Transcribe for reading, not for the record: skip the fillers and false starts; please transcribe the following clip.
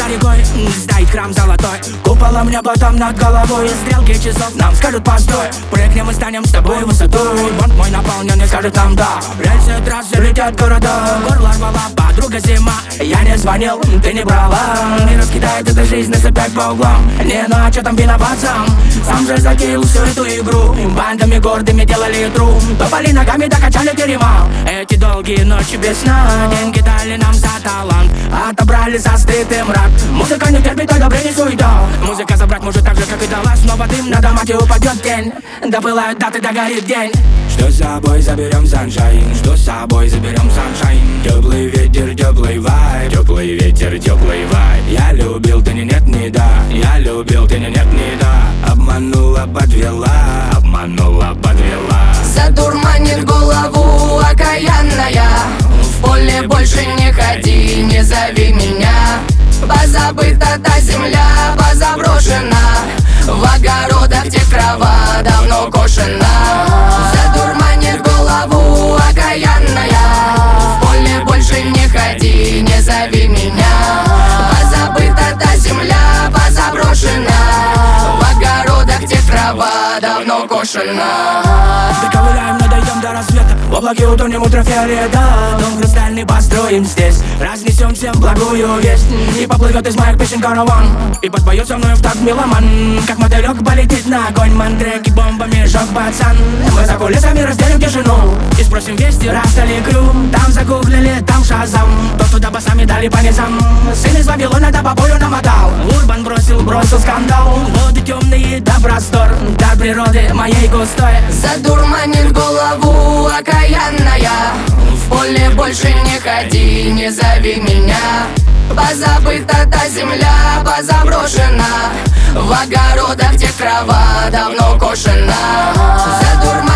рекой стоит храм золотой, куполом небо там над головой, и стрелки часов нам скажут постой. Прыгнем и станем с тобой высотой. Бонт мой наполнен и скажет нам да. Рельсы трассы летят города, горло рвала подруга зима. Я не звонил, ты не брала, не раскидает эта жизнь нас опять по углам. Не, ну а чё там виноват сам же затеял всю эту игру. Бандами гордыми делали тру, топали ногами, докачали терема. Эти долгие ночи без сна, деньги дали нам за талант, отобрали за стыд и мрак. Музыка не терпит одобрений, суета. Музыка забрать может так же, как и дала. Снова дым на домате упадет тень, допылают даты, догорит день. Что с собой заберем саншайн, что с собой заберем саншайн. Теплый ветер, теплый вайб, теплый ветер, теплый вайб. Я любил, ты не нет, не да. Я любил, ты не нет, не да. Обманула, подвела, обманула, подвела. Задурманит голову окаянная. В поле больше не ходи, не зови меня. Позабыта та земля, позаброшена. В огородах те трава давно кошена. Задурманит голову окаянная. В поле больше не ходи, не зови меня. Позабыта та земля, позаброшена. В огородах те трава давно кошена. Доковыляем, но дойдем до рассвета. В облаке утонем ультрафиолета. Дом хрустальный построим здесь, разнесем всем благую весть. И поплывет из моих песен караван, и подпоет со мной в такт меломан. Как мотылек полетит на огонь, мантреки бомбами жёг пацан. Мы за кулисами разделим тишину и спросим вести, растали крю. Там загуглили, там шазам, то туда басами дали по низам. Сын из Вавилона да по полю намотал. Урбан бросил скандал. Воды темные да простор, до природы моей густой. Задурманит голову окаянная. В поле больше не ходи, не зови меня. Позабыта та земля, позаброшена. В огородах те трава давно кошена. Задурманит